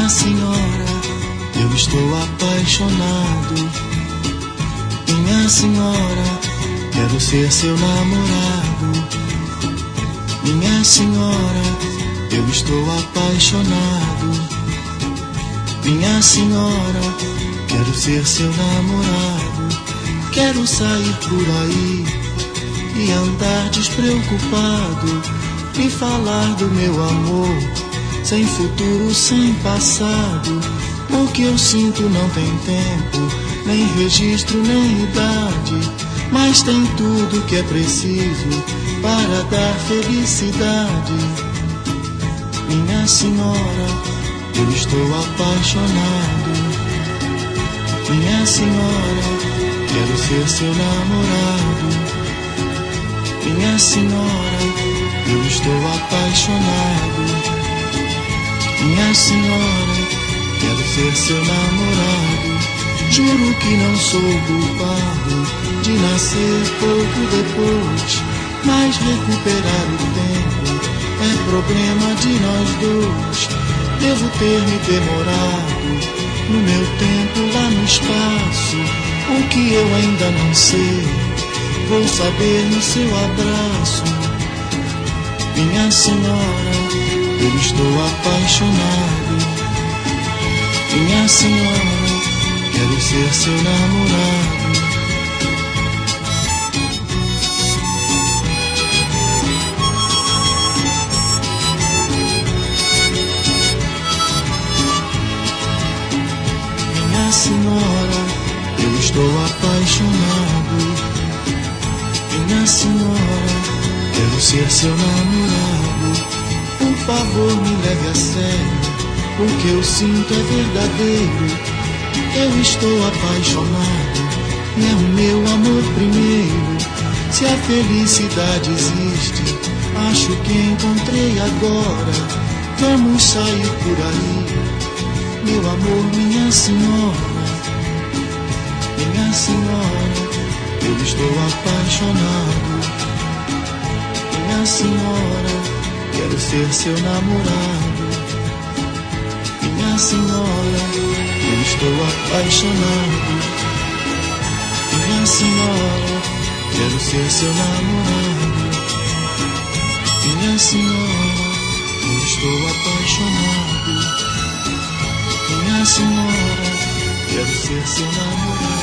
senhora, eu estou apaixonado. Minha senhora, quero ser seu namorado. Minha senhora, eu estou apaixonado. Minha senhora, quero ser seu namorado. Quero sair por aí e andar despreocupado, e falar do meu amor, sem futuro, sem passado. O que eu sinto não tem tempo, nem registro, nem idade, mas tem tudo que é preciso para dar felicidade. Minha senhora, eu estou apaixonado. Minha senhora, quero ser seu namorado. Minha senhora, eu estou apaixonado. Minha senhora, quero ser seu namorado. Juro que não sou culpado de nascer pouco depois, mas recuperar o tempo é problema de nós dois. Devo ter me demorado no meu tempo lá no espaço. O que eu ainda não sei, vou saber no seu abraço. Minha senhora, eu estou apaixonado. Minha senhora, quero ser seu namorado. Minha senhora, eu estou apaixonado. Minha senhora, quero ser seu namorado. Por favor, me leve a sério, o que eu sinto é verdadeiro. Eu estou apaixonado, é o meu amor primeiro. Se a felicidade existe, acho que encontrei agora. Vamos sair por aí, meu amor, minha senhora. Minha senhora, eu estou apaixonado. Minha senhora, quero ser seu namorado. Minha senhora, eu estou apaixonado. Minha senhora, quero ser seu namorado. Minha senhora, eu estou apaixonado. Minha senhora, quero ser seu namorado.